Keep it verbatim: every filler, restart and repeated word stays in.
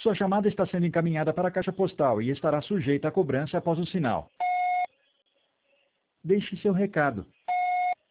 Sua chamada está sendo encaminhada para a caixa postal e estará sujeita a cobrança após o sinal. Deixe seu recado.